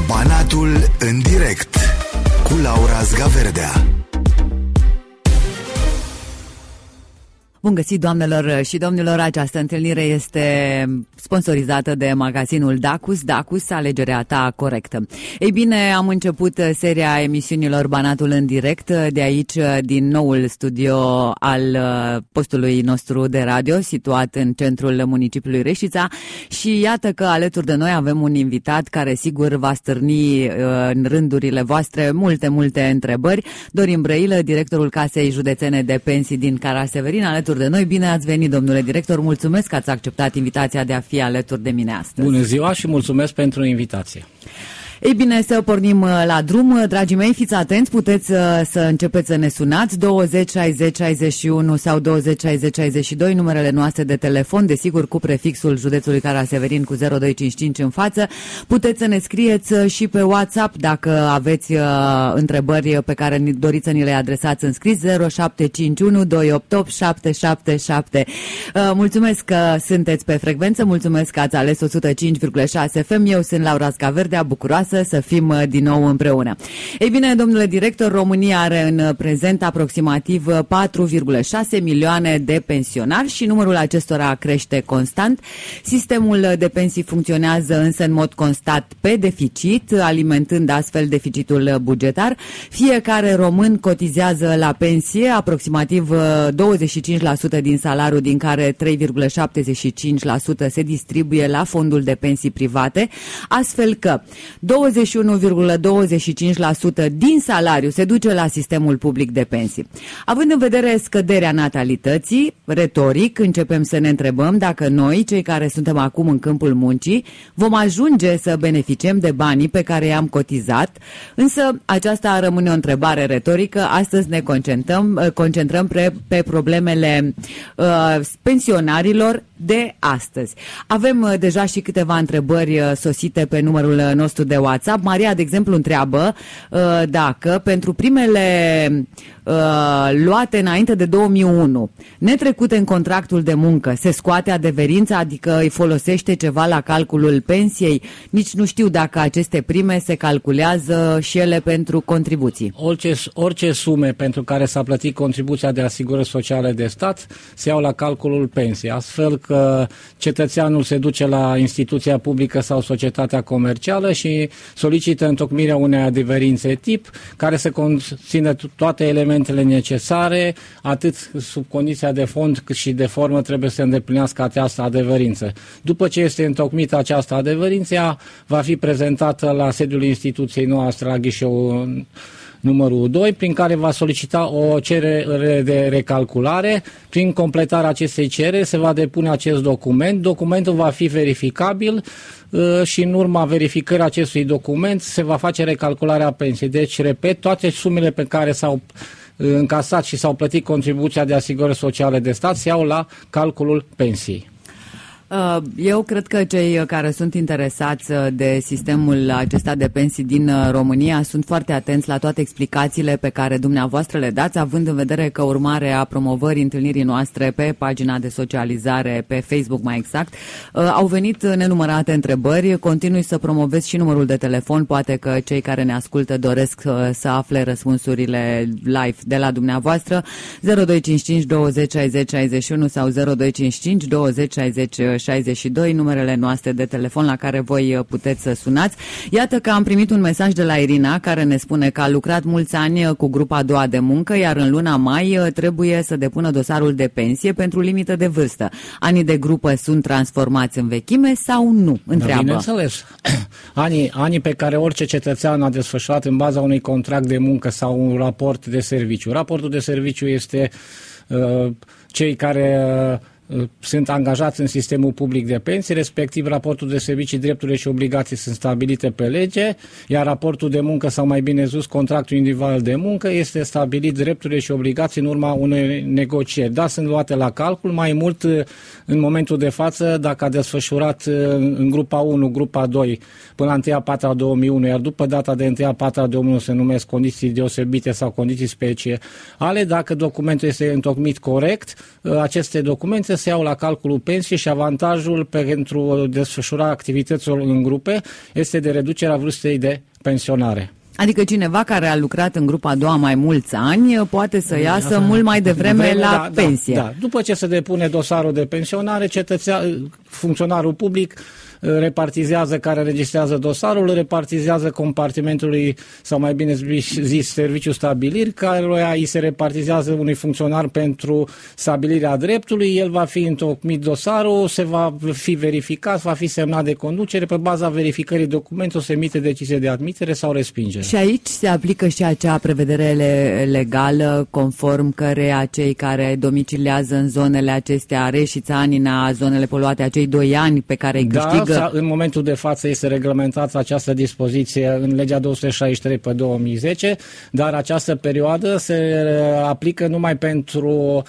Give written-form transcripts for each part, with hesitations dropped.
Banatul în direct cu Laura Zgaverdea. Bun găsit, doamnelor și domnilor! Această întâlnire este sponsorizată de magazinul Dacus. Dacus, alegerea ta corectă. Ei bine, am început seria emisiunilor Banatul în direct de aici, din noul studio al postului nostru de radio, situat în centrul municipiului Reșița, și iată că alături de noi avem un invitat care sigur va stârni în rândurile voastre multe întrebări. Dorin Brăilă, directorul Casei Județene de Pensii din Caraseverin, alături de noi. Bine ați venit, domnule director, mulțumesc că ați acceptat invitația de a fi alături de mine astăzi. Bună ziua și mulțumesc pentru invitație. Ei bine, să pornim la drum. Dragii mei, fiți atenți, puteți să începeți să ne sunați 20 60 61 sau 20 60 62, numerele noastre de telefon, desigur cu prefixul județului Caraseverin cu 0255 în față. Puteți să ne scrieți și pe WhatsApp dacă aveți întrebări pe care doriți să ni le adresați în scris, 0751 288 777. Mulțumesc că sunteți pe frecvență, mulțumesc că ați ales 105,6 FM. Eu sunt Laura Zgaverdea, bucuroasă să fim din nou împreună. Ei bine, domnule director, România are în prezent aproximativ 4,6 milioane de pensionari și numărul acestora crește constant. Sistemul de pensii funcționează însă în mod constant pe deficit, alimentând astfel deficitul bugetar. Fiecare român cotizează la pensie aproximativ 25% din salariu, din care 3,75% se distribuie la fondul de pensii private, astfel că 21,25% din salariu se duce la sistemul public de pensii. Având în vedere scăderea natalității, retoric începem să ne întrebăm dacă noi, cei care suntem acum în câmpul muncii, vom ajunge să beneficiem de banii pe care i-am cotizat, însă aceasta rămâne o întrebare retorică. Astăzi ne concentrăm pe problemele pensionarilor de astăzi. Avem deja și câteva întrebări sosite pe numărul nostru de WhatsApp. Maria, de exemplu, întreabă dacă pentru primele luate înainte de 2001, netrecute în contractul de muncă, se scoate adeverința, adică îi folosește ceva la calculul pensiei. Nici nu știu dacă aceste prime se calculează și ele pentru contribuții. Orice sume pentru care s-a plătit contribuția de asigurări sociale de stat se iau la calculul pensiei, astfel că cetățeanul se duce la instituția publică sau societatea comercială și solicită întocmirea unei adeverințe tip care să conțină toate elementele necesare, atât sub condiția de fond cât și de formă trebuie să îndeplinească această adeverință. După ce este întocmită această adeverință, ea va fi prezentată la sediul instituției noastre, la ghișeul numărul 2, prin care va solicita o cerere de recalculare. Prin completarea acestei cereri se va depune acest document. Documentul va fi verificabil și în urma verificării acestui document se va face recalcularea pensiei. Deci, repet, toate sumele pe care s-au încasat și s-au plătit contribuția de asigurări sociale de stat se iau la calculul pensiei. Eu cred că cei care sunt interesați de sistemul acesta de pensii din România sunt foarte atenți la toate explicațiile pe care dumneavoastră le dați, având în vedere că urmare a promovării întâlnirii noastre pe pagina de socializare, pe Facebook mai exact, au venit nenumărate întrebări. Continui să promovez și numărul de telefon, poate că cei care ne ascultă doresc să afle răspunsurile live de la dumneavoastră. 0255 20 60 61 sau 0255 20 60 62, numerele noastre de telefon la care voi puteți să sunați. Iată că am primit un mesaj de la Irina care ne spune că a lucrat mulți ani cu grupa a doua de muncă, iar în luna mai trebuie să depună dosarul de pensie pentru limită de vârstă. Anii de grupă sunt transformați în vechime sau nu? Întreabă. Bineînțeles. Anii pe care orice cetățean a desfășurat în baza unui contract de muncă sau un raport de serviciu. Raportul de serviciu este cei care sunt angajați în sistemul public de pensii, respectiv raportul de servicii, drepturile și obligații sunt stabilite pe lege, iar raportul de muncă, sau mai bine zis, contractul individual de muncă, este stabilit drepturile și obligații în urma unei negocieri. Da, sunt luate la calcul, mai mult în momentul de față, dacă a desfășurat în grupa 1, grupa 2, până la 1/4/2001, iar după data de 1/4/2001 se numesc condiții deosebite sau condiții speciale, dacă documentul este întocmit corect, aceste documente se iau la calculul pensiei și avantajul pentru desfășurarea activităților în grupe este de reducerea vârstei de pensionare. Adică cineva care a lucrat în grupa a doua mai mulți ani poate să iasă mult mai devreme la pensie. Da. După ce se depune dosarul de pensionare, funcționarul public repartizează, care registrează dosarul, repartizează compartimentului, sau mai bine zis, serviciul stabiliri, care îi se repartizează unui funcționar pentru stabilirea dreptului, el va fi întocmit dosarul, se va fi verificat, va fi semnat de conducere, pe baza verificării documentului se emite decizie de admitere sau respingere. Și aici se aplică și acea prevedere legală conform căreia cei care domiciliază în zonele acestea, Reșița, Anina, zonele poluate, acei 2 ani pe care îi câștigă. În momentul de față este reglementată această dispoziție în legea 263 pe 2010, dar această perioadă se aplică numai pentru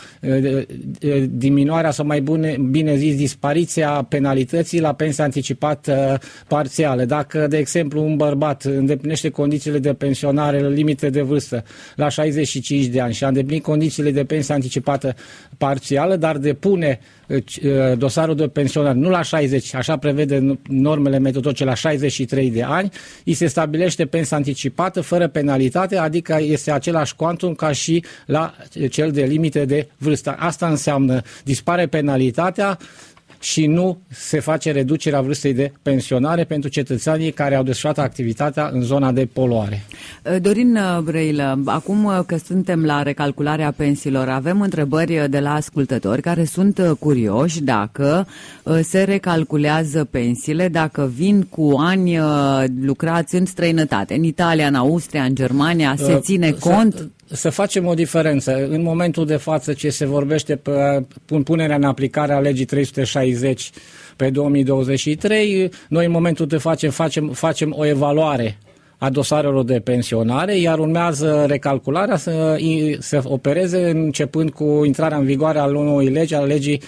diminuarea sau mai bine zis dispariția penalității la pensie anticipată parțială. Dacă, de exemplu, un bărbat îndeplinește condițiile de pensionare limite de vârstă la 65 de ani și a îndeplinit condițiile de pensie anticipată parțială, dar depune dosarul de pensionare nu la 60, așa prevede normele metodologice, la 63 de ani, îi se stabilește pensia anticipată fără penalitate, adică este același cuantum ca și la cel de limite de vârstă. Asta înseamnă dispare penalitatea și nu se face reducerea vârstei de pensionare pentru cetățenii care au desfășurat activitatea în zona de poluare. Dorin Brăilă, acum că suntem la recalcularea pensiilor, avem întrebări de la ascultători care sunt curioși dacă se recalculează pensiile, dacă vin cu ani lucrați în străinătate, în Italia, în Austria, în Germania, se ține cont? Să facem o diferență. În momentul de față ce se vorbește pe punerea în aplicare a legii 360 pe 2023, noi în momentul de față facem o evaluare a dosarelor de pensionare, iar urmează recalcularea să opereze începând cu intrarea în vigoare a noii legi, a legii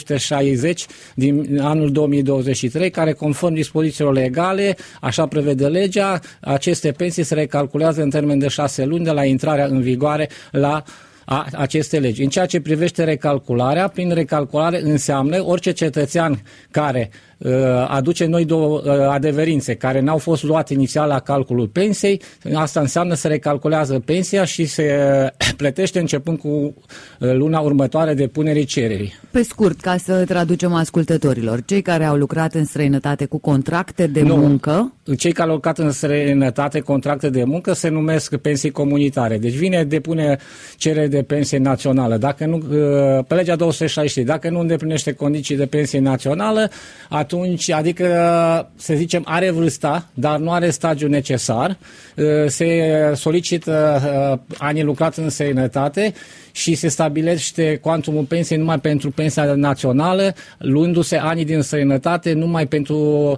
360 din anul 2023, care conform dispozițiilor legale, așa prevede legea, aceste pensii se recalculează în termen de 6 luni de la intrarea în vigoare la aceste legi. În ceea ce privește recalcularea, prin recalculare înseamnă orice cetățean care aduce noi două adeverințe care n-au fost luate inițial la calculul pensiei, asta înseamnă să recalculează pensia și se plătește începând cu luna următoare de punerii cererii. Pe scurt, ca să traducem ascultătorilor, cei care au lucrat în străinătate cu contracte de muncă... Cei care au lucrat în străinătate contracte de muncă se numesc pensii comunitare. Deci depune cerere de pensie națională. Dacă nu, pe legea 260, dacă nu îndeplinește condiții de pensie națională, atunci, adică, să zicem, are vârsta, dar nu are stagiul necesar, se solicită anii lucrați în străinătate și se stabilește cuantumul pensiei numai pentru pensia națională, luându-se anii din străinătate numai pentru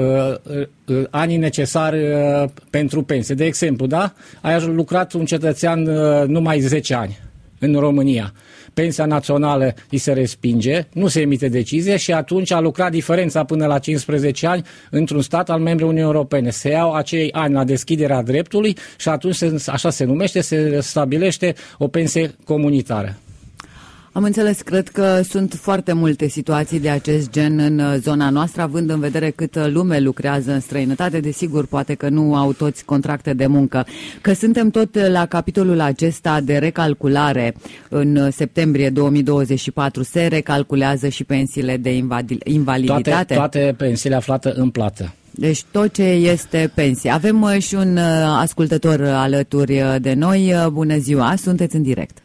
anii necesari pentru pensie. De exemplu, da? A lucrat un cetățean numai 10 ani în România. Pensia națională îi se respinge, nu se emite decizie și atunci a lucrat diferența până la 15 ani într-un stat al membrului Uniunii Europene. Se iau acei ani la deschiderea dreptului și atunci, așa se numește, se stabilește o pensie comunitară. Am înțeles, cred că sunt foarte multe situații de acest gen în zona noastră, având în vedere câtă lume lucrează în străinătate, desigur, poate că nu au toți contracte de muncă. Că suntem tot la capitolul acesta de recalculare, în septembrie 2024 se recalculează și pensiile de invaliditate? Toate pensiile aflate în plată. Deci tot ce este pensie. Avem și un ascultător alături de noi. Bună ziua, sunteți în direct.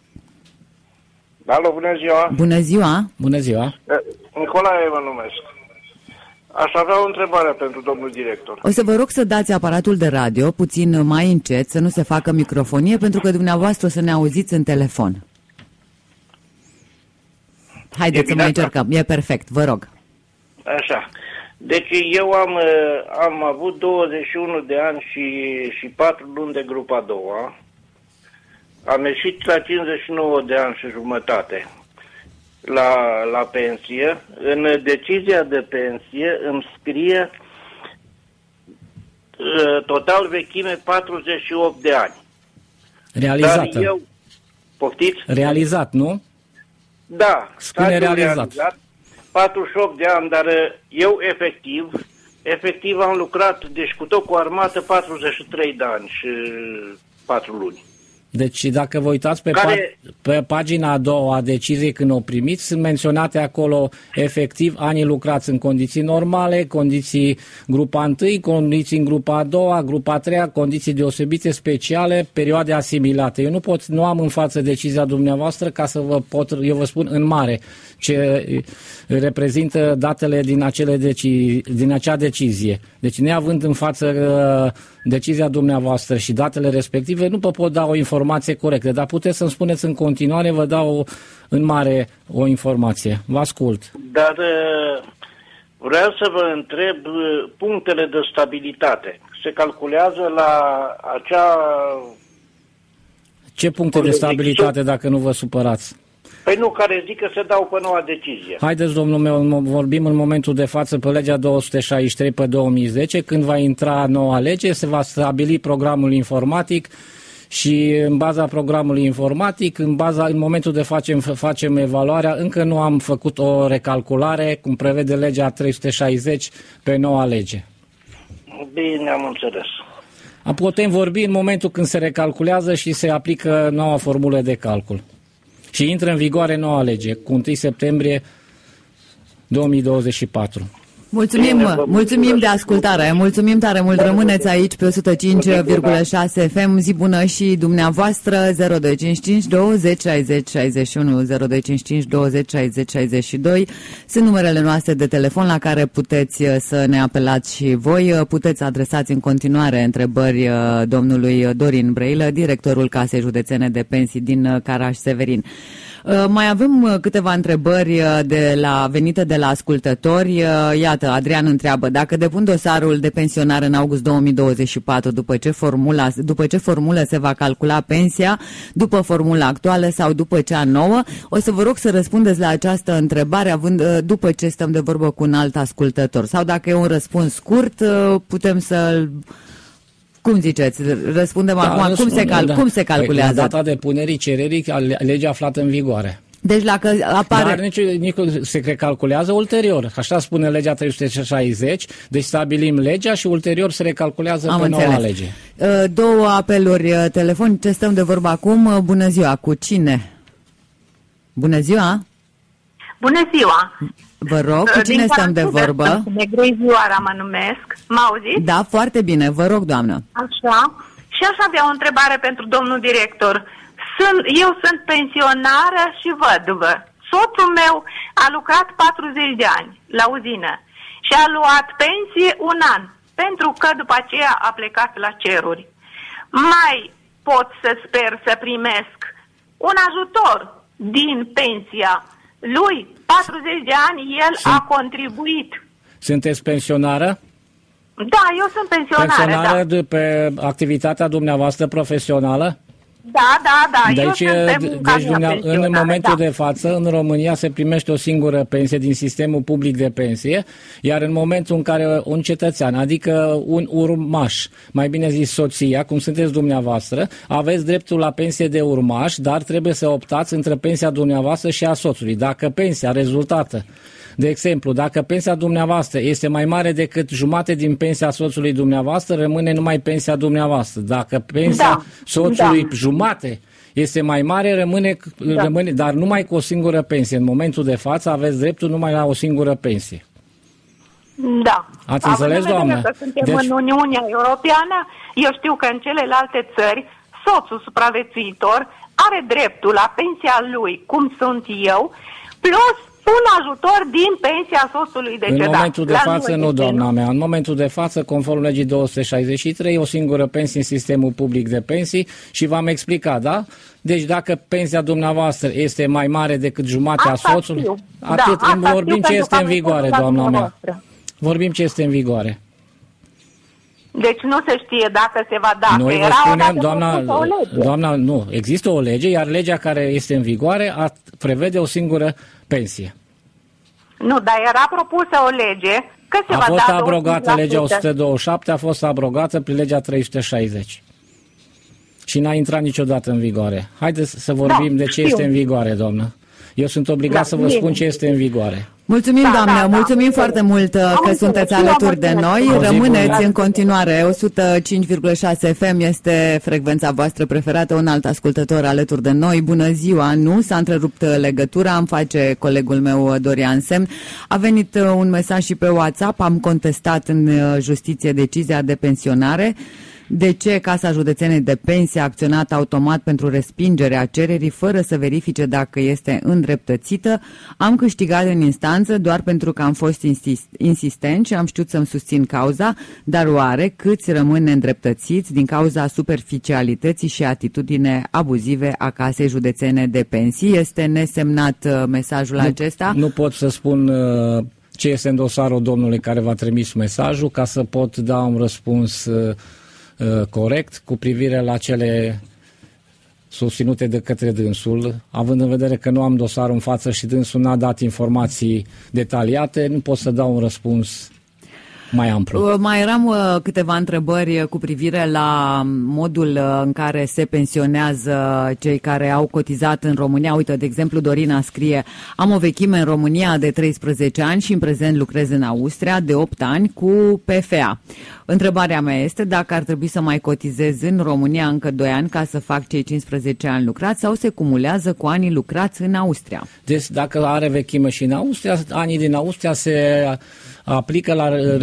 Alo, bună ziua! Bună ziua! Bună ziua! Nicolae mă numesc. Aș avea o întrebare pentru domnul director. O să vă rog să dați aparatul de radio puțin mai încet, să nu se facă microfonie, pentru că dumneavoastră o să ne auziți în telefon. Haideți să mai încercăm. E perfect, vă rog. Așa. Deci eu am avut 21 de ani și 4 luni de grupa a doua. Am ieșit la 59 de ani și jumătate la pensie. În decizia de pensie îmi scrie total vechime 48 de ani. Realizată. Dar eu, poftiți? Realizat, nu? Da, Spune realizat. 48 de ani, dar eu efectiv am lucrat, deci cu tot cu armată, 43 de ani și 4 luni. Deci dacă vă uitați pe pagina a doua a deciziei când o primiți, sunt menționate acolo efectiv anii lucrați în condiții normale, condiții grupa 1, condiții în grupa a doua, grupa a treia, condiții deosebite, speciale, perioade asimilate. Eu nu am în față decizia dumneavoastră ca să eu vă spun în mare ce reprezintă datele din acea decizie. Deci neavând în față decizia dumneavoastră și datele respective, nu vă pot da o informație corectă, dar puteți să-mi spuneți în continuare, vă dau în mare o informație. Vă ascult. Dar vreau să vă întreb punctele de stabilitate. Se calculează la acea... Ce puncte de stabilitate, dacă nu vă supărați? Păi nu, care zic că se dau pe noua decizie. Haideți, domnul meu, vorbim în momentul de față pe legea 263 pe 2010, când va intra noua lege, se va stabili programul informatic și în baza programului informatic, în momentul de facem evaluarea, încă nu am făcut o recalculare, cum prevede legea 360 pe noua lege. Bine, am înțeles. Putem vorbi în momentul când se recalculează și se aplică noua formulă de calcul. Și intră în vigoare noua lege, cu 1 septembrie 2024. Mulțumim de ascultare, mulțumim tare mult, rămâneți aici pe 105,6 FM, zi bună și dumneavoastră, 0255 20 60 61, 0255 20 60 62, sunt numerele noastre de telefon la care puteți să ne apelați și voi, puteți adresați în continuare întrebări domnului Dorin Brăilă, directorul Casei Județene de Pensii din Caraș-Severin. Mai avem câteva întrebări venite de la ascultători. Iată, Adrian întreabă: dacă depun dosarul de pensionar în august 2024, după ce formulă se va calcula pensia, după formula actuală sau după cea nouă? O să vă rog să răspundeți la această întrebare după ce stăm de vorbă cu un alt ascultător. Sau dacă e un răspuns scurt, putem să-l... Cum ziceți? Răspundem acum. Cum se calculează? La data depunerii cererii, legea aflată în vigoare. Deci dacă apare... Dar se recalculează ulterior. Așa spune legea 360, deci stabilim legea și ulterior se recalculează pe noua lege. Două apeluri telefonice, stăm de vorbă acum. Bună ziua, cu cine? Bună ziua! Bună ziua! Vă rog, cu cine stăm de vorbă? Negrei Zioara mă numesc. M-auziți? Da, foarte bine. Vă rog, doamnă. Așa. Și aș avea o întrebare pentru domnul director. Eu sunt pensionară și văduvă. Soțul meu a lucrat 40 de ani la uzină și a luat pensie un an, pentru că după aceea a plecat la ceruri. Mai pot să sper să primesc un ajutor din pensia lui? 40 de ani el a contribuit. Sunteți pensionară? Da, eu sunt pensionară. Da. Pe activitatea dumneavoastră profesională? Da. Deci, în momentul de față, în România se primește o singură pensie din sistemul public de pensie, iar în momentul în care un cetățean, adică un urmaș, mai bine zis soția, cum sunteți dumneavoastră, aveți dreptul la pensie de urmaș, dar trebuie să optați între pensia dumneavoastră și a soțului. Dacă pensia rezultată, de exemplu, dacă pensia dumneavoastră este mai mare decât jumate din pensia soțului dumneavoastră, rămâne numai pensia dumneavoastră. Dacă pensia soțului jumate este mai mare, rămâne, dar numai cu o singură pensie. În momentul de față aveți dreptul numai la o singură pensie. Da. Ați înțeles, doamnă? Că suntem în Uniunea Europeană, eu știu că în celelalte țări, soțul supraviețuitor are dreptul la pensia lui, cum sunt eu, plus un ajutor din pensia soțului decedat. În momentul de față, nu, doamna mea. În momentul de față, conform legii 263, o singură pensie în sistemul public de pensii și v-am explicat, da? Deci dacă pensia dumneavoastră este mai mare decât jumatea soțului, atât. Vorbim ce este în vigoare, doamna mea. Vorbim ce este în vigoare. Deci nu se știe dacă se va da. Noi vă spunem, doamna, nu. Există o lege, iar legea care este în vigoare prevede o singură pensie. Nu, dar era propusă o lege că se va da... A fost abrogată legea 127, a fost abrogată prin legea 360. Și n-a intrat niciodată în vigoare. Haideți să vorbim de ce este în vigoare, doamnă. Eu sunt obligat să vă spun ce este în vigoare. Mulțumim, doamnă, mulțumim foarte mult că sunteți alături de noi. Rămâneți în continuare. 105,6 FM este frecvența voastră preferată. Un alt ascultător alături de noi. Bună ziua! Nu, s-a întrerupt legătura, îmi face colegul meu Dorian semn. A venit un mesaj și pe WhatsApp. Am contestat în justiție decizia de pensionare. De ce Casa Județenei de Pensie a acționat automat pentru respingerea cererii fără să verifice dacă este îndreptățită? Am câștigat în instanță doar pentru că am fost insistent și am știut să-mi susțin cauza, dar oare câți rămân neîndreptățiți din cauza superficialității și atitudine abuzive a Casei Județene de Pensii? Este nesemnat mesajul acesta? Nu pot să spun ce este în dosarul domnului care v-a trimis mesajul ca să pot da un răspuns corect cu privire la cele susținute de către dânsul, având în vedere că nu am dosarul în față și dânsul n-a dat informații detaliate, nu pot să dau un răspuns mai amplu. Mai eram câteva întrebări cu privire la modul în care se pensionează cei care au cotizat în România. Uite, de exemplu, Dorina scrie: am o vechime în România de 13 ani și în prezent lucrez în Austria de 8 ani cu PFA. Întrebarea mea este dacă ar trebui să mai cotizez în România încă 2 ani ca să fac cei 15 ani lucrați sau se cumulează cu anii lucrați în Austria. Deci dacă are vechime și în Austria, anii din Austria se aplică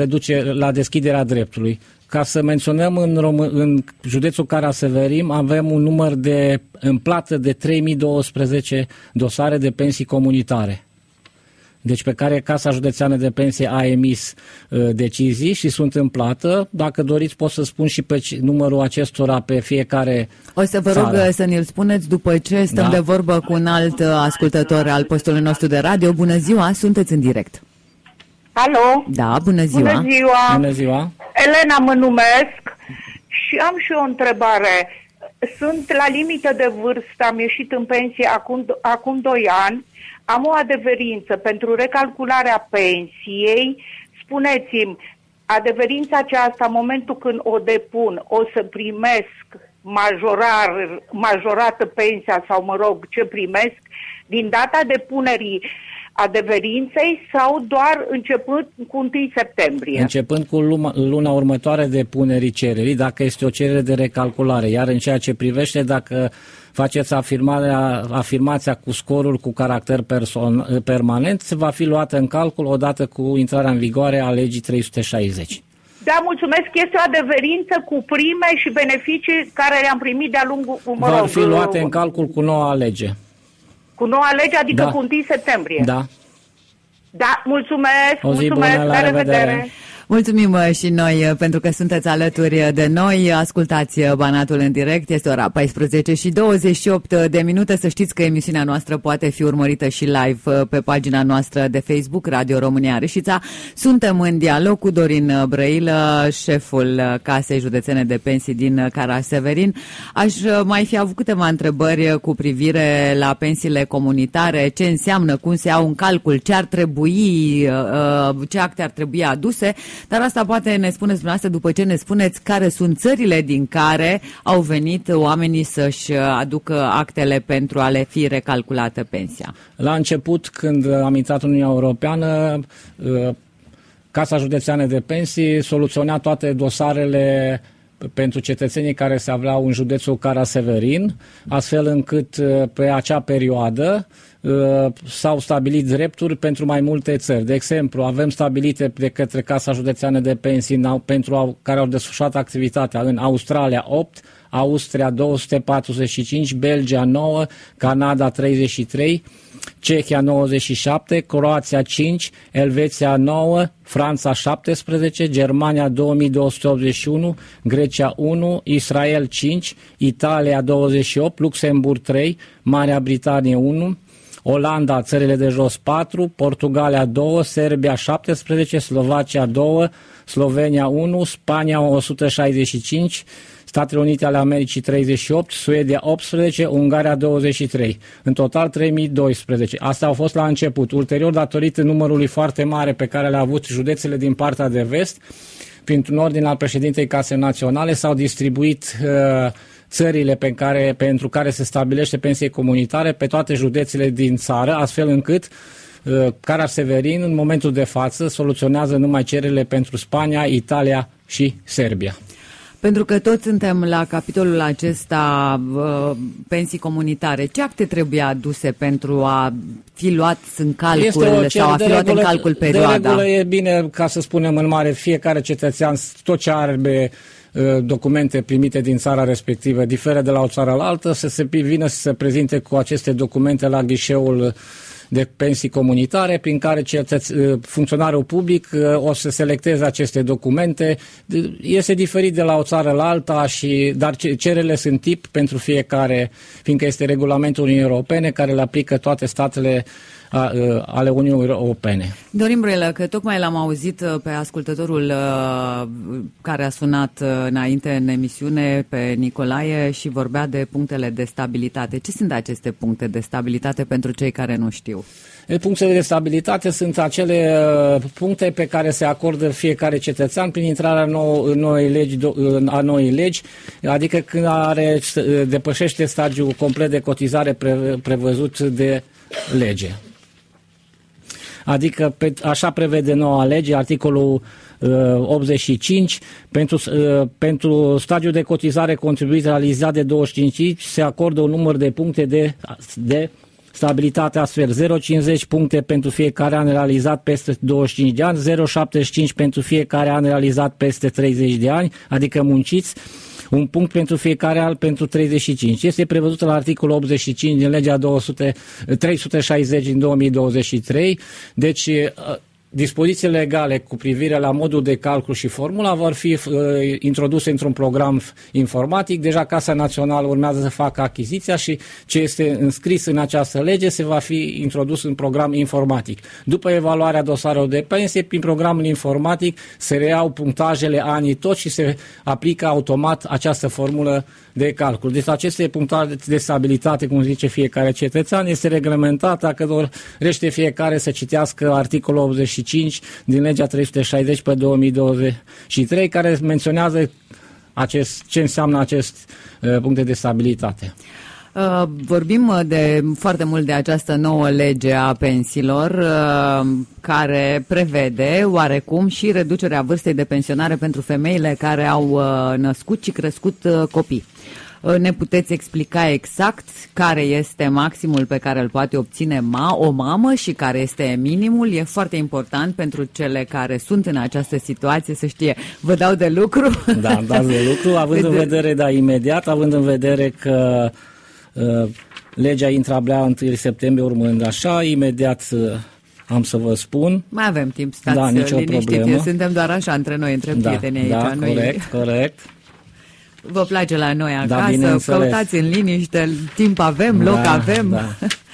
la deschiderea dreptului. Ca să menționăm, în județul Cara-Severin avem un număr în plată de 3012 dosare de pensii comunitare. Deci pe care Casa Județeană de Pensie a emis decizii și sunt în plată. Dacă doriți pot să spun și pe numărul acestora pe fiecare O să vă rog să ne-l spuneți după ce stăm de vorbă cu un alt ascultător al postului nostru de radio. Bună ziua, sunteți în direct. Alo? Da, bună ziua. Bună ziua. Bună ziua. Elena mă numesc și am și o întrebare. Sunt la limită de vârstă, am ieșit în pensie acum 2 ani. Am o adeverință pentru recalcularea pensiei. Spuneți-mi, adeverința aceasta, în momentul când o depun, o să primesc majorată pensia sau, mă rog, ce primesc din data depunerii adeverinței sau doar începând cu 1 septembrie? Începând cu luna următoare de punerii cererii, dacă este o cerere de recalculare, iar în ceea ce privește dacă faceți afirmația cu scorul cu caracter permanent, se va fi luată în calcul odată cu intrarea în vigoare a legii 360. Da, mulțumesc. Este o adeverință cu prime și beneficii care le-am primit de-a lungul... Va fi luate în calcul cu noua lege. Cu noua lege, adică cu 1 septembrie. Da. Da, mulțumesc. O zi bună, la revedere. Mulțumim și noi pentru că sunteți alături de noi. Ascultați Banatul în direct. Este ora 14:28. Să știți că emisiunea noastră poate fi urmărită și live pe pagina noastră de Facebook, Radio România Reșița. Suntem în dialog cu Dorin Brăilă, șeful Casei Județene de Pensii din Cara-Severin. Aș mai fi avut câteva întrebări cu privire la pensiile comunitare. Ce înseamnă, cum se iau în calcul, ce ar trebui, ce acte ar trebui aduse. Dar asta poate ne spuneți dumneavoastră după ce ne spuneți care sunt țările din care au venit oamenii să-și aducă actele pentru a le fi recalculată pensia. La început, când am intrat în Uniunea Europeană, Casa Județeană de Pensii soluționa toate dosarele pentru cetățenii care se aflau în județul Cara-Severin, astfel încât pe acea perioadă s-au stabilit drepturi pentru mai multe țări. De exemplu, avem stabilite de către Casa Județeană de Pensii pentru care au desfășurat activitatea în Australia 8, Austria 245, Belgia 9, Canada 33, Cehia 97, Croația 5, Elveția 9, Franța 17, Germania 2281, Grecia 1, Israel 5, Italia 28, Luxemburg 3, Marea Britanie 1, Olanda, țările de jos 4, Portugalia 2, Serbia 17, Slovacia 2, Slovenia 1, Spania 165, Statele Unite ale Americii 38, Suedia 18, Ungaria 23. În total 3012. Astea au fost la început. Ulterior, datorită numărului foarte mare pe care le-a avut județele din partea de vest, printr-un ordin al președintei Casei Naționale s-au distribuit țările pentru care se stabilește pensie comunitare pe toate județele din țară, astfel încât Caraș-Severin în momentul de față soluționează numai cererile pentru Spania, Italia și Serbia. Pentru că toți suntem la capitolul acesta pensii comunitare, ce acte trebuie aduse pentru a fi luat în calcul sau a fi luat în calcul perioada? De regulă e bine, ca să spunem în mare, fiecare cetățean, tot ce are documente primite din țara respectivă, diferă de la o țară la altă, vină să se prezinte cu aceste documente la ghișeul de pensii comunitare, prin care funcționarul public o să selecteze aceste documente. Este diferit de la o țară la alta, dar cererile sunt tip pentru fiecare, fiindcă este regulamentul Uniunii Europene care le aplică toate statele ale Uniunii Europene. Dorin Brăilă, că tocmai l-am auzit pe ascultătorul care a sunat înainte în emisiune, pe Nicolae, și vorbea de punctele de stabilitate. Ce sunt aceste puncte de stabilitate pentru cei care nu știu? Punctele de stabilitate sunt acele puncte pe care se acordă fiecare cetățean prin intrarea a noii legi, adică când depășește stadiul complet de cotizare prevăzut de lege. Adică așa prevede noua lege, articolul 85, pentru stadiul de cotizare contribuit realizat de 25 se acordă un număr de puncte de stabilitate astfel: 0,50 puncte pentru fiecare an realizat peste 25 de ani, 0,75 pentru fiecare an realizat peste 30 de ani, adică munciți, un punct pentru fiecare an pentru 35. Este prevăzută la articolul 85 din legea 360 din 2023. Deci, dispozițiile legale cu privire la modul de calcul și formula vor fi introduse într-un program informatic. Deja Casa Națională urmează să facă achiziția și ce este înscris în această lege se va fi introdus în program informatic. După evaluarea dosarelor de pensie, prin programul informatic se reiau punctajele anii toți și se aplică automat această formulă de calcul. Deci aceste punctaje de stabilitate, cum zice fiecare cetățean, este reglementat dacă dorește fiecare să citească articolul 85 din legea 360 pe 2023, care menționează ce înseamnă acest puncte de stabilitate. Vorbim foarte mult de această nouă lege a pensiilor care prevede oarecum și reducerea vârstei de pensionare pentru femeile care au născut și crescut copii. Ne puteți explica exact care este maximul pe care îl poate obține o mamă și care este minimul? E foarte important pentru cele care sunt în această situație să știe. Vă dau de lucru? Da, dați de lucru, având în vedere, imediat, având în vedere că legea intră abia 1 septembrie, urmând așa, imediat am să vă spun. Mai avem timp, stați liniștiți, suntem doar așa între noi, între prietenii aici. Da, corect. Vă place la noi acasă, căutați în liniște, timp avem, loc avem. Da.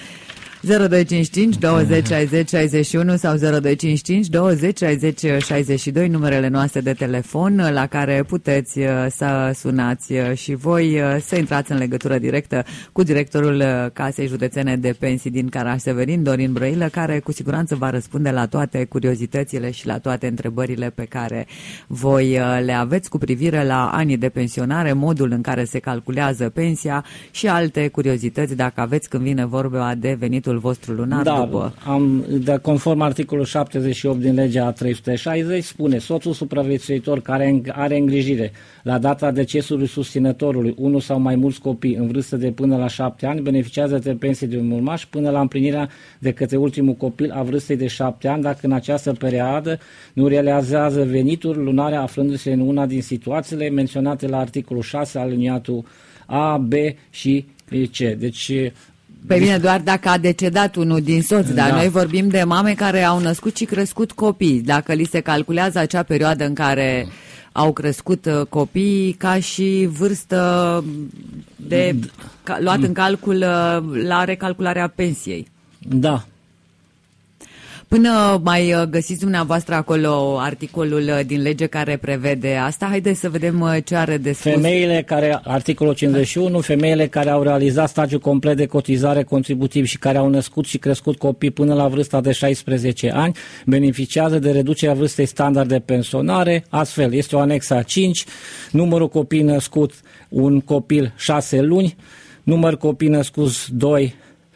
0255 20 60 61 sau 0255 20 60 62, numerele noastre de telefon la care puteți să sunați și voi să intrați în legătură directă cu directorul Casei Județene de Pensii din Caraș-Severin, Dorin Brăilă, care cu siguranță va răspunde la toate curiozitățile și la toate întrebările pe care voi le aveți cu privire la anii de pensionare, modul în care se calculează pensia și alte curiozități dacă aveți când vine vorba de venitul vostru lunar după. Conform articolul 78 din legea 360 spune: soțul supraviețuitor care are îngrijire la data decesului susținătorului unul sau mai mulți copii în vârstă de până la 7 ani beneficiază de pensie de urmaș până la împlinirea de către ultimul copil a vârstei de 7 ani, dacă în această perioadă nu realizează venituri lunare aflându-se în una din situațiile menționate la articolul 6 aliniatul A, B și C. Deci pe bine, doar dacă a decedat unul din soți, dar noi vorbim de mame care au născut și crescut copii. Dacă li se calculează acea perioadă în care au crescut copiii ca și vârstă luat în calcul la recalcularea pensiei. Da. Până mai găsiți dumneavoastră acolo articolul din lege care prevede asta, haideți să vedem ce are de spus. Femeile care, articolul 51, femeile care au realizat stagiul complet de cotizare contributiv și care au născut și crescut copii până la vârsta de 16 ani, beneficiază de reducerea vârstei standard de pensionare. Astfel, este o anexa 5, numărul copii născut, un copil 6 luni, număr copii născuți 2,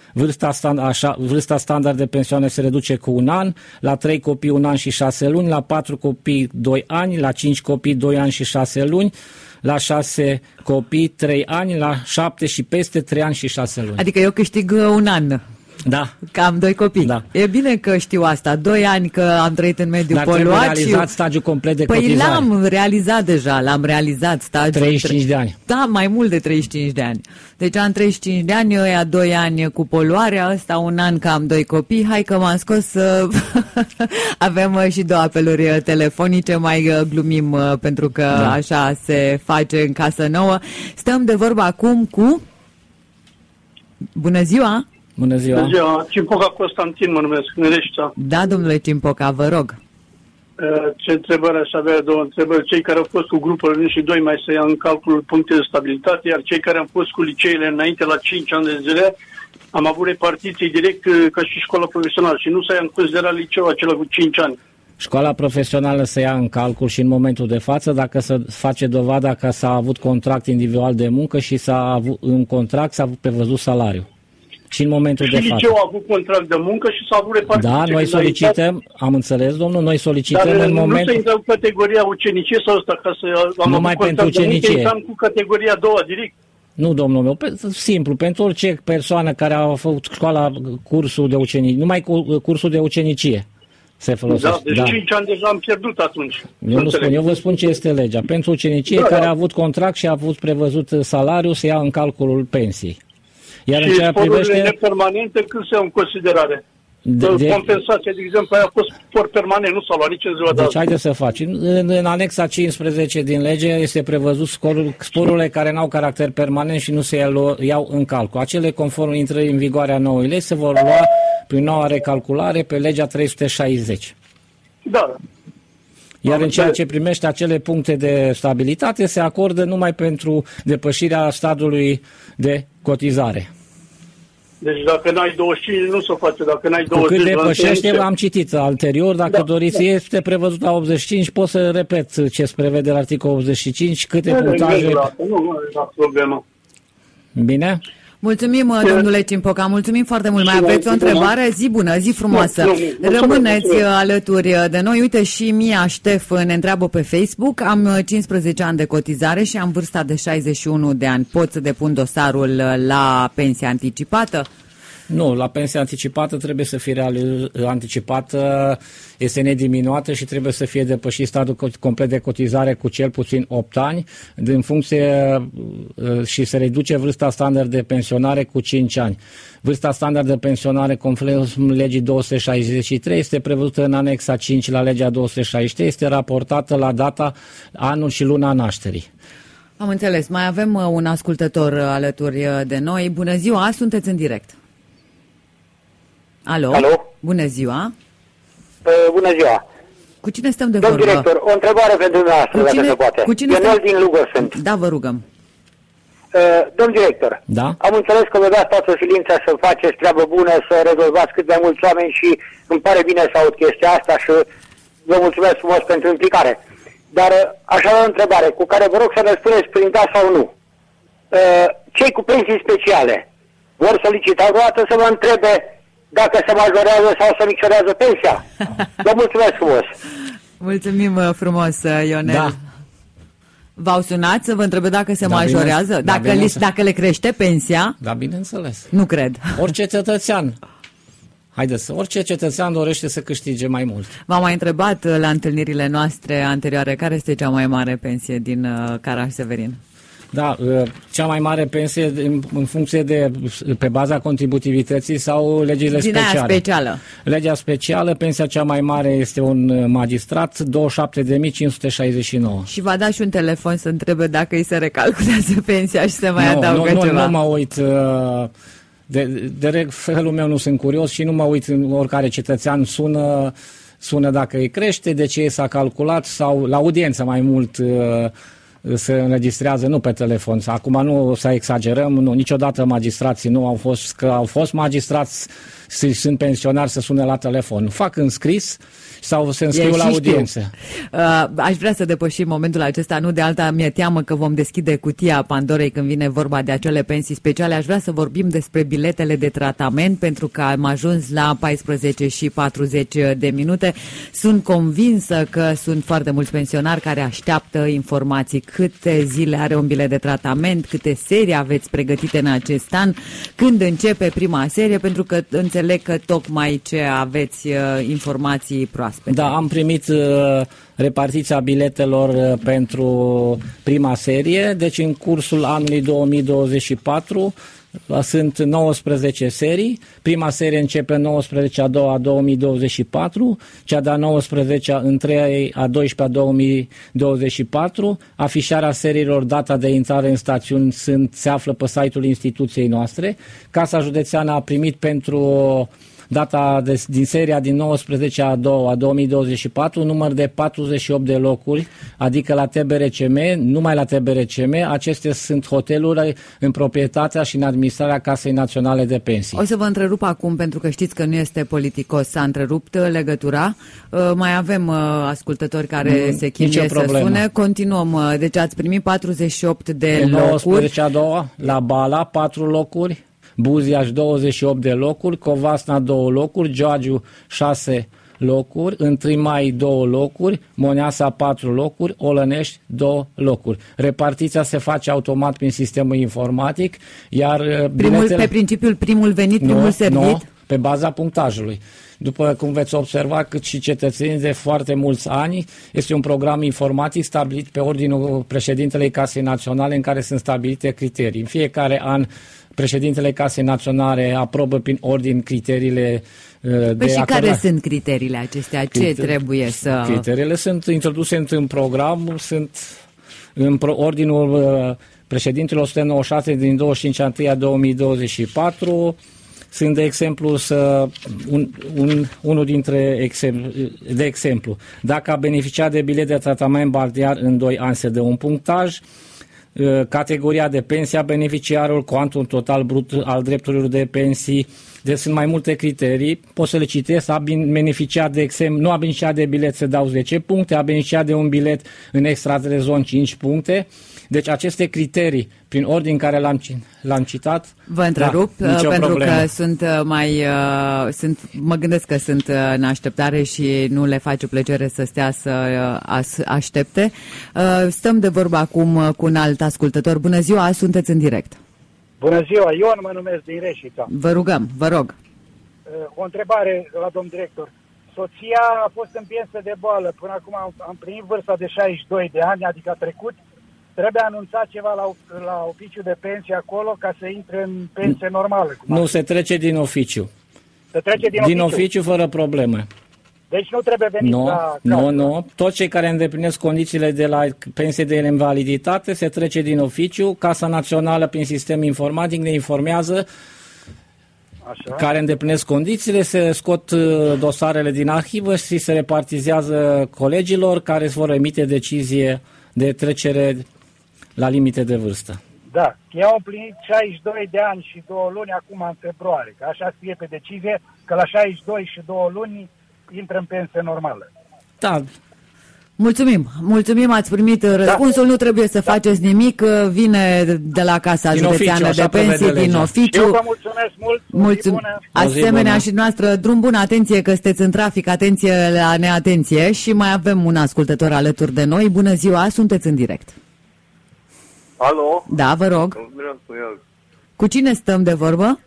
vârsta standard de pensionare se reduce cu 1 an, la 3 copii 1 an și 6 luni, la 4 copii 2 ani, la 5 copii 2 ani și 6 luni, la 6 copii 3 ani, la 7 și peste 3 ani și 6 luni. Adică eu câștig 1 an. Da. Că am 2 copii. Da. E bine că știu asta. 2 ani că am trăit în mediul poluat. Dar trebuie realizat stagiul complet de cotizare. Păi l-am realizat deja, l-am realizat stagiul. 35 de ani. Da, mai mult de 35 de ani. Deci am 35 de ani, ăia 2 ani cu poluarea, ăsta 1 an că am 2 copii. Hai că m-am scos să avem și 2 apeluri telefonice, mai glumim pentru că așa se face în casă nouă. Stăm de vorbă acum cu... Bună ziua! Bună ziua! Cimpoca Constantin mă numesc, în Reșița. Da, domnule Cimpoca, vă rog. Ce întrebări aș avea? 2 întrebări. Cei care au fost cu grupul 1 și 2 mai să ia în calcul puncte de stabilitate, iar cei care au fost cu liceele înainte la 5 ani de zile, am avut repartiții direct ca și școala profesională și nu s-a ia în considerare liceul acela cu 5 ani. Școala profesională se ia în calcul și în momentul de față dacă se face dovada că s-a avut contract individual de muncă și în contract s-a prevăzut salariu. Și în momentul de față. Liceul a avut contract de muncă și s-a avut repartiție. Da, noi solicităm, am înțeles, domnul, noi solicităm dar în momentul... Dar nu se intră în categoria ucenicie sau ăsta, ca să am numai pentru ucenicie. Intram cu categoria a doua, direct. Nu, domnul meu, simplu, pentru orice persoană care a făcut școala, cursul de ucenicie, numai cursul de ucenicie se folosește. Da, deci 5 ani deja am pierdut atunci. Eu vă spun ce este legea. Pentru ucenicie care a avut contract și a avut prevăzut salariu, se ia în calculul pensiei. Iar și sporurile nepermanente când se iau în considerare? Compensația, de exemplu, aia a fost spor permanent, nu s-a luat nici în ziua de azi. Deci haideți să facem. În anexa 15 din lege este prevăzut sporurile care n-au caracter permanent și nu se iau în calcul. Acele, conform intrării în vigoare a noului legi, se vor lua prin noua recalculare pe legea 360. Da. Iar în ceea ce primește acele puncte de stabilitate, se acordă numai pentru depășirea stadiului de cotizare. Deci dacă n-ai 25, nu se face. Dacă n-ai 20, cu cât depășește, am citit anterior, dacă doriți, este prevăzut la 85, pot să repet ce se prevede la articolul 85, câte punctaje... Nu e problemă. Bine? Mulțumim, domnule Cimpoca, mulțumim foarte mult. Mai aveți o întrebare? Zi bună, zi frumoasă. Rămâneți alături de noi. Uite, și Mia Ștef ne întreabă pe Facebook. Am 15 ani de cotizare și am vârsta de 61 de ani. Pot să depun dosarul la pensie anticipată? Nu, la pensia anticipată trebuie să fie anticipată, este nediminuată și trebuie să fie depășit stadiul complet de cotizare cu cel puțin 8 ani, în funcție și se reduce vârsta standard de pensionare cu 5 ani. Vârsta standard de pensionare conform legii 263 este prevăzută în anexa 5 la legea 263, este raportată la data, anul și luna nașterii. Am înțeles. Mai avem un ascultător alături de noi. Bună ziua, sunteți în direct. Alo? Bună ziua! Bună ziua! Cu cine stăm de vorbă? Domn director, o întrebare pentru dumneavoastră, dacă se poate. Cu cine Ionel din Lugă sunt. Da, vă rugăm. Domn director, da? Am înțeles că vă dați toată silința să faceți treabă bună, să rezolvați cât mai mulți oameni și îmi pare bine să aud chestia asta și vă mulțumesc frumos pentru implicare. Dar aș avea o întrebare cu care vă rog să răspundeți prin da sau nu. Cei cu pensii speciale vor solicita vreodată să vă întrebe dacă se majorează sau se micșorează pensia? Vă mulțumesc frumos! Mulțumim frumos, Ionel! Da. V-au sunat să vă întrebe dacă se majorează? Dacă le crește pensia? Da, bineînțeles. Nu cred. Orice cetățean. Haideți, orice cetățean dorește să câștige mai mult. V-am mai întrebat la întâlnirile noastre anterioare care este cea mai mare pensie din Caraș-Severin. Da, cea mai mare pensie în funcție de, pe baza contributivității sau legile speciale. Din aia specială. Legea specială, pensia cea mai mare este un magistrat, 27.569. Și va da și un telefon să întrebe dacă îi se recalculează pensia și se mai adaugă ceva. Nu mă uit... De felul meu nu sunt curios și nu mă uit în oricare cetățean sună dacă îi crește, de ce s-a calculat sau la audiență mai mult se înregistrează, nu pe telefon. Acum nu o să exagerăm, niciodată magistrații nu au fost, că au fost magistrați și sunt pensionari să sune la telefon. Fac înscris sau se înscriu la audiență. Aș vrea să depășim momentul acesta, nu de alta mi-e teamă că vom deschide cutia Pandorei când vine vorba de acele pensii speciale. Aș vrea să vorbim despre biletele de tratament, pentru că am ajuns la 14:40. Sunt convinsă că sunt foarte mulți pensionari care așteaptă informații. Câte zile are un bilet de tratament, câte serii aveți pregătite în acest an, când începe prima serie, pentru că înțeleg că tocmai ce aveți informații proaspete. Da, am primit repartiția biletelor pentru prima serie, deci în cursul anului 2024 sunt 19 serii. Prima serie începe 19 a 2-a 2024, cea de-a 19 în 3 a 12-a 2024. Afișarea seriilor, data de intrare în stațiuni se află pe site-ul instituției noastre. Casa Județeană a primit pentru data din seria din 19 a 2-a 2024, număr de 48 de locuri, adică la TBRCM, numai la TBRCM. Acestea sunt hoteluri în proprietatea și în administrarea Casei Naționale de Pensii. O să vă întrerup acum, pentru că știți că nu este politicos, s-a întrerupt legătura. Mai avem ascultători care se chinuie să sune. Continuăm. Deci ați primit 48 de locuri. 19 a 2-a, la Bala, 4 locuri. Buziaș 28 de locuri, Covasna 2 locuri, Gioagiu 6 locuri, 1 Mai 2 locuri, Moneasa 4 locuri, Olănești 2 locuri. Repartiția se face automat prin sistemul informatic, iar pe principiul primul venit, primul servit? Nu, pe baza punctajului. După cum veți observa, cât și cetățenii de foarte mulți ani, este un program informatic stabilit pe ordinul președintelui Casei Naționale, în care sunt stabilite criterii. În fiecare an președintele Casei Naționale aprobă prin ordin criteriile de și care sunt criteriile acestea? Ce trebuie să... Criteriile sunt introduse în program, sunt în ordinul președintelui 196 din 25 a 2024. Sunt, de exemplu, unul dintre exemplu. Dacă a beneficiat de bilet de tratament balnear în 2 ani, se dă un punctaj. Categoria de pensie a beneficiarul, cuantum total brut al drepturilor de pensii. Deci sunt mai multe criterii, pot să le citesc. Nu a beneficiat de bilet, se dau 10 puncte, a beneficiat de un bilet în extra rezon 5 puncte. Deci aceste criterii, prin ordin care l-am citat... Vă întrerup, pentru problemă. Că mă gândesc că sunt în așteptare și nu le face plăcere să stea să aștepte. Stăm de vorbă acum cu un alt ascultător. Bună ziua, sunteți în direct. Bună ziua, Ion mă numesc din Reșița. Vă rugăm, vă rog. O întrebare la domn director. Soția a fost în pensie de boală, până acum am primit vârsta de 62 de ani, adică a trecut. Trebuie anunțat ceva la oficiul de pensie acolo ca să intre în pensie normală. Nu, se trece din oficiu. Se trece din oficiu fără probleme. Deci nu trebuie venit la... Nu. Toți cei care îndeplinesc condițiile de la pensie de invaliditate se trece din oficiu. Casa Națională, prin sistem informatic, ne informează. Așa. Care îndeplinesc condițiile, se scot dosarele din arhivă și se repartizează colegilor care vor emite decizie de trecere la limite de vârstă. Da, eu am împlinit 62 de ani și 2 luni acum în februarie, că așa scrie pe decizie, că la 62 și 2 luni intră în pensie normală. Da. Mulțumim, ați primit răspunsul, nu trebuie să faceți nimic, vine de la Casa Județeană de Pensii, din oficiu. Eu vă mulțumesc mult. Asemenea și noastră, drum bun, atenție că sunteți în trafic, atenție la neatenție, și mai avem un ascultător alături de noi. Bună ziua, sunteți în direct. Alo? Da, vă rog. Cu cine stăm de vorbă?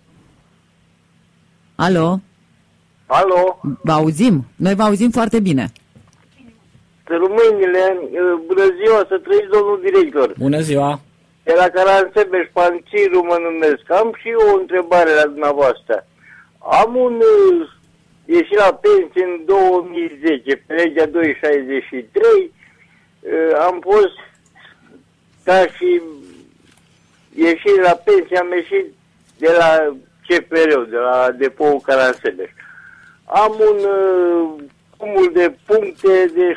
Alo? Alo? Vă auzim, noi vă auzim foarte bine. Mâinile, bună ziua, să trăiți, domnul director. Bună ziua. De la Caransebeș, Panciru mă numesc. Am și eu o întrebare la dumneavoastră. Am ieșit la pensie în 2010, pe legea 263, am fost ca și ieșit la pensie, am ieșit de la CFR-ul, de la depoul Carasebeș. Am un cumul de puncte de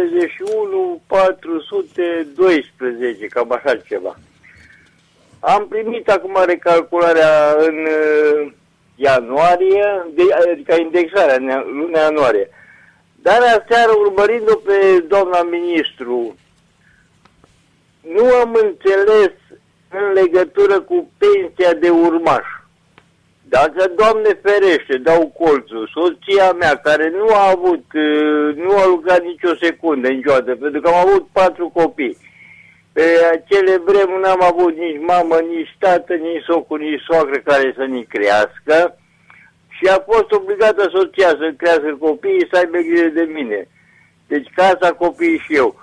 71.412, cam așa ceva. Am primit acum recalcularea în ianuarie, adică indexarea în luna ianuarie. Dar aseară, urmărind-o pe doamna ministru, nu am înțeles în legătură cu pensia de urmaș. Dacă, Doamne ferește, dau colțul, soția mea, care nu a lucrat nicio secundă niciodată, pentru că am avut 4 copii. Pe acele vremuri n-am avut nici mamă, nici tată, nici socru, nici soacră care să ne crească și a fost obligată soția să crească copiii, să aibă grijă de mine. Deci casa, copiii și eu.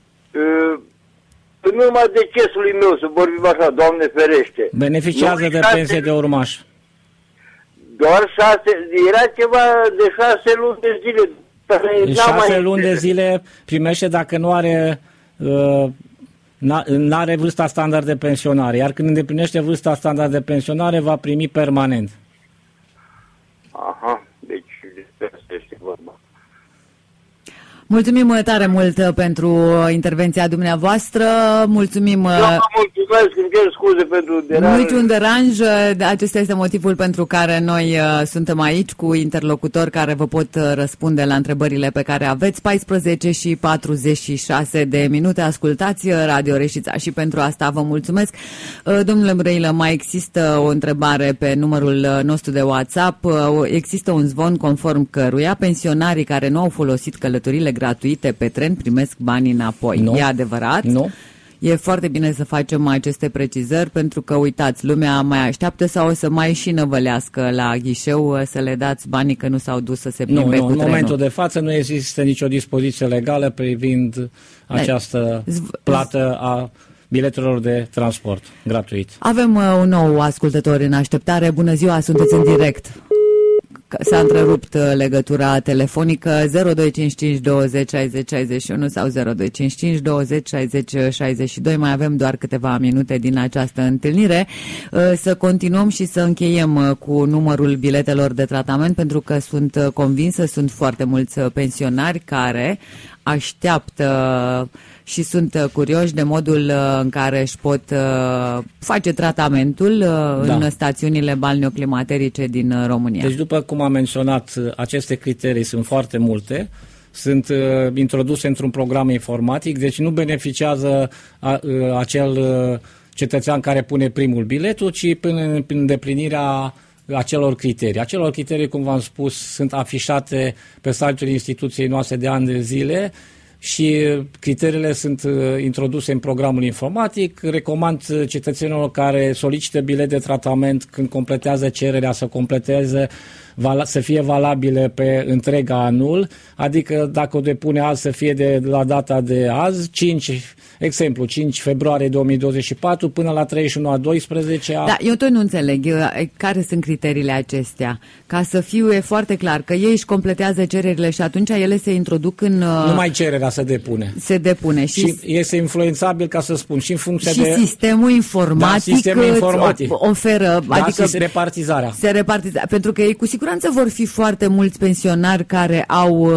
În urma decesului meu, să vorbim așa, Doamne ferește. Beneficiază de pensie de urmaș. Doar 6, era ceva de 6 luni de zile. 6 luni de zile primește dacă nu are... n-are vârsta standard de pensionare, iar când îndeplinește vârsta standard de pensionare va primi permanent. Aha, deci despre asta este vorba. Mulțumim tare mult pentru intervenția dumneavoastră. Mulțumim. Eu vă mulțumesc, îmi cer scuze pentru deranj. Niciun deranj. Acesta este motivul pentru care noi suntem aici cu interlocutori care vă pot răspunde la întrebările pe care aveți. 14:46 ascultați Radio Reșița și pentru asta vă mulțumesc. Domnule Brăilă, mai există o întrebare pe numărul nostru de WhatsApp. Există un zvon conform căruia pensionarii care nu au folosit călătorile gratuite pe tren primesc banii înapoi. Nu. E adevărat? Nu. E foarte bine să facem aceste precizări pentru că, uitați, lumea mai așteaptă sau o să mai și năvălească la ghișeu să le dați banii că nu s-au dus să se plimbe cu trenul. În momentul de față nu există nicio dispoziție legală privind această plată a biletelor de transport gratuit. Avem un nou ascultător în așteptare. Bună ziua, sunteți în direct. S-a întrerupt legătura telefonică. 0255 20 60 61 sau 0255 20 60 62. Mai avem doar câteva minute din această întâlnire. Să continuăm și să încheiem cu numărul biletelor de tratament, pentru că sunt convinsă, sunt foarte mulți pensionari care așteaptă și sunt curioși de modul în care își pot face tratamentul în stațiunile balneoclimaterice din România. Deci, după cum am menționat, aceste criterii sunt foarte multe, sunt introduse într-un program informatic, deci nu beneficiază acel cetățean care pune primul biletul, ci până în îndeplinirea acelor criterii. Acelor criterii, cum v-am spus, sunt afișate pe site-ul instituției noastre de ani de zile și criteriile sunt introduse în programul informatic. Recomand cetățenilor care solicită bilet de tratament, când completează cererea, să completeze să fie valabile pe întreg anul, adică dacă o depune azi să fie de la data de azi, 5 februarie 2024 până la 31/12. Da, eu tot nu înțeleg care sunt criteriile acestea. Ca să fie foarte clar că ei își completează cererile și atunci ele se introduc în... Numai cererea se depune. Se depune. Și este influențabil, ca să spun, și în funcție și de... sistemul informatic, oferă... Da, adică repartizarea. Se repartizează. Pentru că ei cu siguranță vor fi foarte mulți pensionari care au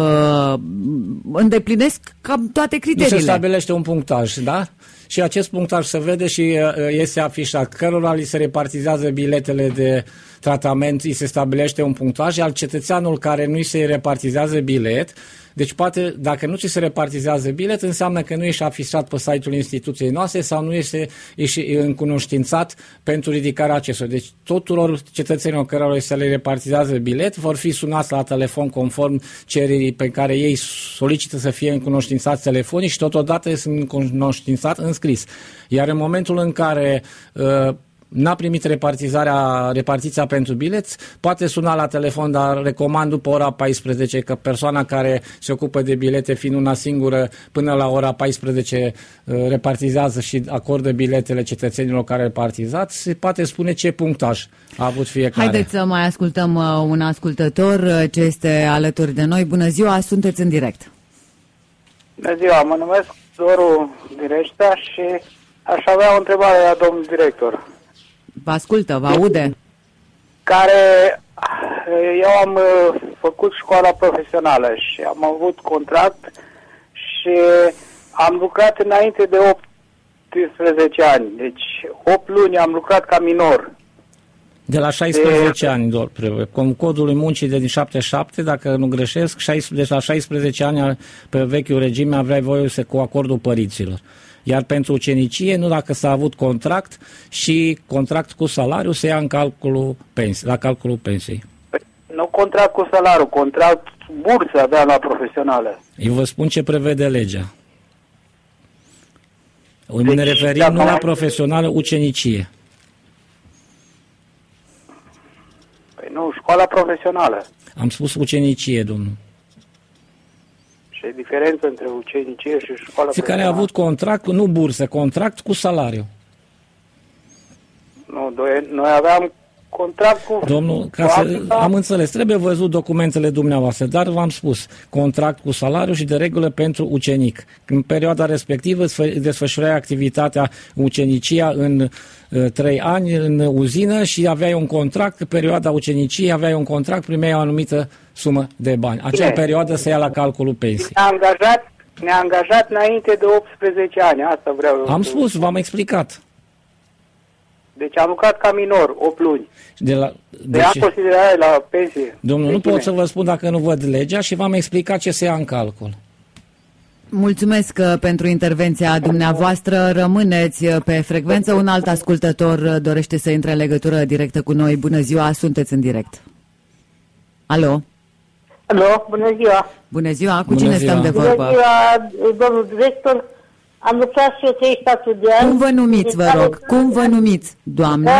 îndeplinesc cam toate criteriile. Nu se stabilește un punctaj, da? Și acest punctaj se vede și este afișat. Cărora li se repartizează biletele de tratament, îi se stabilește un punctaj, iar cetățeanul care nu îi se repartizează bilet, deci poate, dacă nu ți se repartizează bilet, înseamnă că nu ești afișat pe site-ul instituției noastre sau nu ești încunoștințat pentru ridicarea acestor. Deci tuturor cetățenilor cărora se le repartizează bilet vor fi sunați la telefon conform cererii pe care ei solicită să fie încunoștințați telefonic și totodată sunt încunoștințați în scris. Iar în momentul în care n-a primit repartiția pentru bilet, poate suna la telefon, dar recomand după ora 14, că persoana care se ocupă de bilete, fiind una singură, până la ora 14 repartizează și acordă biletele cetățenilor care repartizați, se poate spune ce punctaj a avut fiecare. Haideți să mai ascultăm un ascultător ce este alături de noi. Bună ziua, sunteți în direct. Bună ziua, mă numesc Doru Direștea și aș avea o întrebare la domnul director. Vă ascultă, vă aude. care eu am făcut școala profesională și am avut contract și am lucrat înainte de 18 ani. Deci 8 luni am lucrat ca minor. De la 16 ani, doar cum codul muncii de din 77, dacă nu greșesc, deci la 16 ani pe vechiul regim aveai voie cu acordul părinților. Iar pentru ucenicie, nu dacă s-a avut contract și contract cu salariu, se ia în calculul la calculul pensiei. Nu contract cu salariu, contract bursă avea la profesională. Eu vă spun ce prevede legea. Ne referim nu la profesională, ucenicie. Păi nu, școala profesională. Am spus ucenicie, domnul. Și e diferență între ucenicie și școala profesională. Care a avut contract, nu bursă, contract cu salariu. Nu, noi aveam contract cu... Domnul, am înțeles, trebuie văzut documentele dumneavoastră, dar v-am spus, contract cu salariu și de regulă pentru ucenic. În perioada respectivă desfășurai activitatea ucenicia în 3 ani în uzină și aveai un contract, perioada uceniciei aveai un contract, primeai o anumită sumă de bani. Acea perioadă se ia la calculul pensiei. Ne-a angajat înainte de 18 ani, asta vreau. Am spus, v-am explicat. Deci am lucrat ca minor, 8 luni. Deci, considerare la pensie. Domnul, nu pot să vă spun dacă nu văd legea și v-am explicat ce se ia în calcul. Mulțumesc pentru intervenția dumneavoastră. Rămâneți pe frecvență. Un alt ascultător dorește să intre în legătură directă cu noi. Bună ziua, sunteți în direct. Alo? Alo, bună ziua. Bună ziua, cu cine stăm de vorbă? Bună ziua, domnul director. Am lucrat și eu 34 de ani. Cum vă numiți, vă rog? Cum vă numiți, doamnă?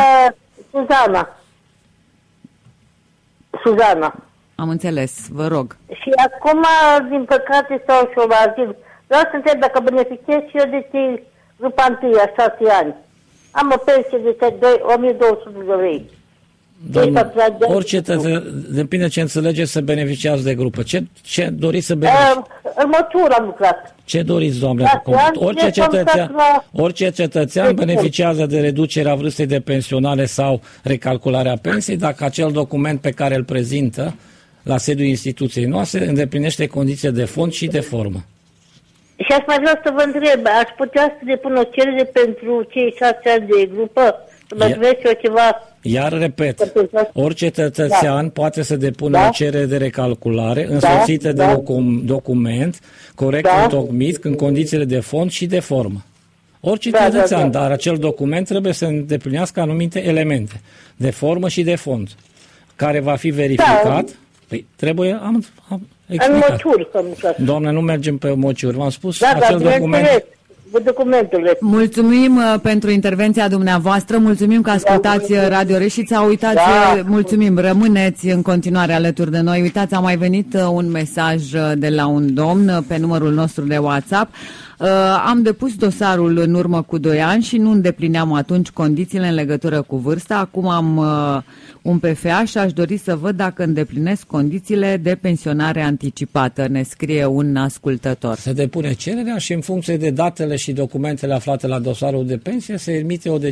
Suzana. Am înțeles, vă rog. Și acum, din păcate, stau și eu la azil. Vreau să întreb dacă beneficiez și eu de grupa 1 a 6 ani. Am o pensie de 1200 de lei. Doamne, orice depinde ce înțelegeți să beneficiați de grupă. Ce doriți să beneficiați? În mătură am lucrat. Ce doriți, doamne? Orice cetățean beneficiază de reducerea vârstei de pensionare sau recalcularea pensiei dacă acel document pe care îl prezintă la sediul instituției noastre îndeplinește condiții de fond și de formă. Și aș mai vrea să vă întreb, aș putea să depun o cerere pentru cei 6 ani de grupă? Să mă vreți eu ceva? Iar repet, orice cetățean poate să depună o cerere de recalculare însoțită de un document corect întocmit în condițiile de fond și de formă. Orice cetățean, dar acel document trebuie să îndeplinească anumite elemente de formă și de fond, care va fi verificat. Păi, trebuie, am explicat. Doamne, nu mergem pe mociuri, v-am spus acel document. Documentele. Mulțumim pentru intervenția dumneavoastră, mulțumim că ascultați Radio Reșița, uitați, mulțumim, rămâneți în continuare alături de noi. Uitați, a mai venit un mesaj de la un domn pe numărul nostru de WhatsApp. Am depus dosarul în urmă cu 2 ani și nu îndeplineam atunci condițiile în legătură cu vârsta. Acum am un PFA și aș dori să văd dacă îndeplinesc condițiile de pensionare anticipată, ne scrie un ascultător. Se depune cererea și în funcție de datele și documentele aflate la dosarul de pensie se emite o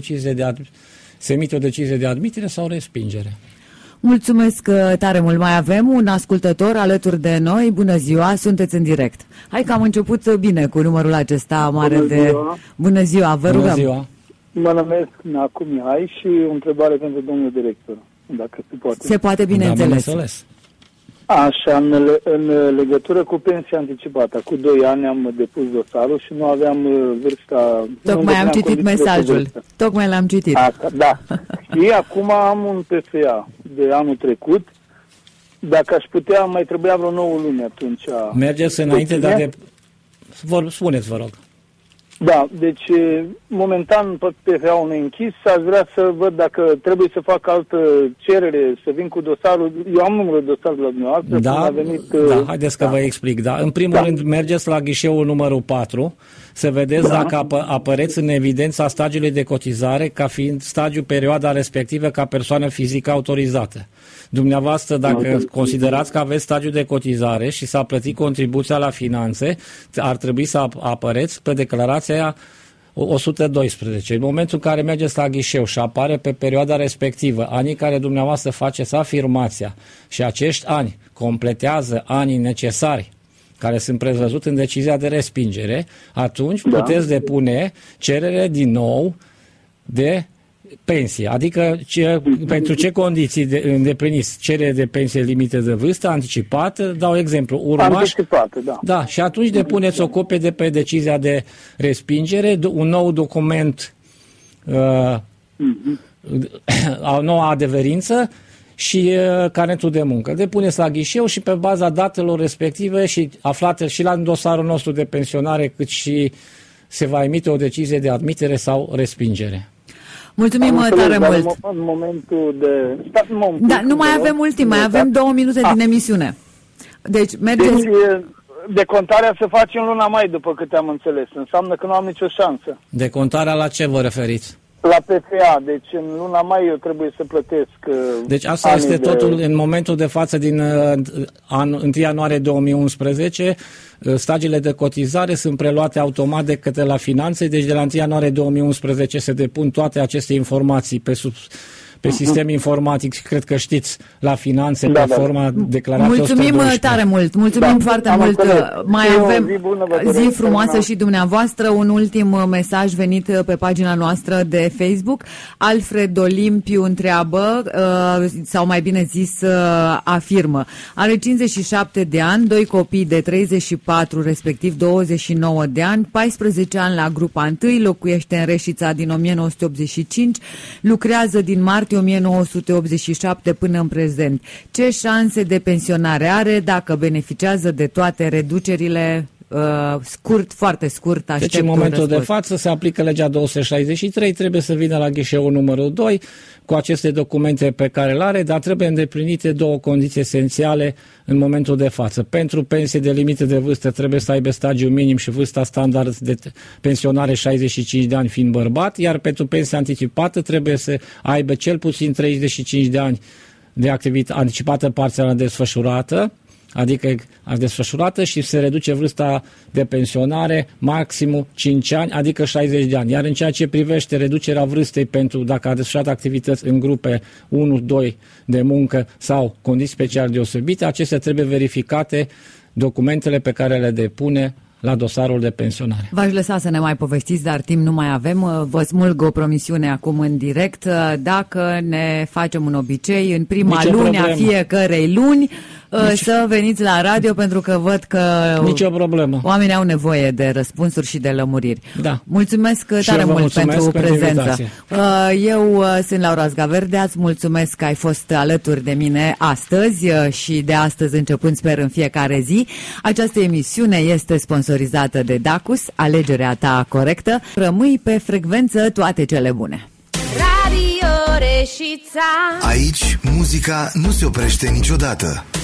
decizie de admitere sau respingere. Mulțumesc tare mult. Mai avem un ascultător alături de noi. Bună ziua, sunteți în direct. Hai că am început bine cu numărul acesta mare de... Bună ziua, vă rugăm. Bună ziua. Mă numesc Nacu Mihai și o întrebare pentru domnul director, dacă se poate. Se poate, bineînțeles. Așa, în legătură cu pensia anticipată, cu 2 ani am depus dosarul și nu aveam vârsta... Tocmai am citit mesajul. Tocmai l-am citit. Asta, da. Și acum am un PFA de anul trecut. Dacă aș putea, mai trebuia vreo 9 luni atunci. Mergeți înainte, dar spuneți, vă rog. Da, deci momentan PFA-ul e închis, aș vrea să văd dacă trebuie să fac altă cerere, să vin cu dosarul. Eu am numărul dosarului la dumneavoastră. Da, haideți că vă explic. Da. În primul rând mergeți la ghișeul numărul 4 să vedeți dacă apăreți în evidența stagiului de cotizare ca fiind stagiul perioada respectivă ca persoană fizică autorizată. Dumneavoastră, dacă considerați că aveți stagiul de cotizare și s-a plătit contribuția la finanțe, ar trebui să apăreți pe declarația 112. În momentul în care mergeți la ghișeu și apare pe perioada respectivă anii care dumneavoastră faceți afirmația și acești ani completează anii necesari care sunt prevăzuți în decizia de respingere, atunci puteți depune cerere din nou de pensie. Adică pentru ce condiții îndepliniți cerere de pensie limite de vârstă anticipată, dau exemplu, urmaș. Anticipată, da. Da, și atunci depuneți o copie de pe decizia de respingere, un nou document, o nouă adeverință și carnetul de muncă. Depuneți la ghișeu și pe baza datelor respective și aflate și la dosarul nostru de pensionare, cât și se va emite o decizie de admitere sau respingere. Mulțumim tare mult. În momentul de... Da, nu mai avem mult timp, mai avem 2 minute din emisiune. Deci, mergeți... Deci, decontarea se face în luna mai, după câte am înțeles. Înseamnă că nu am nicio șansă. Decontarea la ce vă referiți? La PFA, deci în luna mai eu trebuie să plătesc... Deci asta este totul în momentul de față din 1 ianuarie 2011. Stagiile de cotizare sunt preluate automat de către la finanțe, deci de la 1 ianuarie 2011 se depun toate aceste informații pe sistem informatic, cred că știți, la finanțe, pe forma declarației. Mulțumim tare mult, mulțumim foarte mult. Mai avem zi frumoasă și dumneavoastră. Un ultim mesaj venit pe pagina noastră de Facebook. Alfred Olimpiu întreabă, sau mai bine zis afirmă, are 57 de ani, 2 copii de 34, respectiv 29 de ani, 14 ani la grupa 1, locuiește în Reșița din 1985, lucrează din martie 1987 până în prezent. Ce șanse de pensionare are dacă beneficiază de toate reducerile? Foarte scurt, aștept. Deci în momentul de față se aplică legea 263, trebuie să vină la ghișeul numărul 2 cu aceste documente pe care le are, dar trebuie îndeplinite 2 condiții esențiale în momentul de față. Pentru pensie de limită de vârstă trebuie să aibă stagiul minim și vârsta standard de pensionare 65 de ani fiind bărbat, iar pentru pensie anticipată trebuie să aibă cel puțin 35 de ani de activitate anticipată parțială desfășurată, adică desfășurată, și se reduce vârsta de pensionare maximum 5 ani, adică 60 de ani. Iar în ceea ce privește reducerea vârstei pentru dacă a desfășurat activități în grupe 1-2 de muncă sau condiții speciale deosebite, acestea trebuie verificate documentele pe care le depune la dosarul de pensionare. V-aș lăsa să ne mai povestiți, dar timp nu mai avem. Vă smulg o promisiune acum în direct. Dacă ne facem un obicei, în prima luni a fiecărei luni, să veniți la radio, pentru că văd că oamenii au nevoie de răspunsuri și de lămuriri. Da. Mulțumesc tare mult pentru prezență. Eu sunt Laura Zgaverdea, îți mulțumesc că ai fost alături de mine astăzi și de astăzi începând, sper, în fiecare zi. Această emisiune este sponsorizată de Dacus, alegerea ta corectă. Rămâi pe frecvență, toate cele bune. Aici muzica nu se oprește niciodată.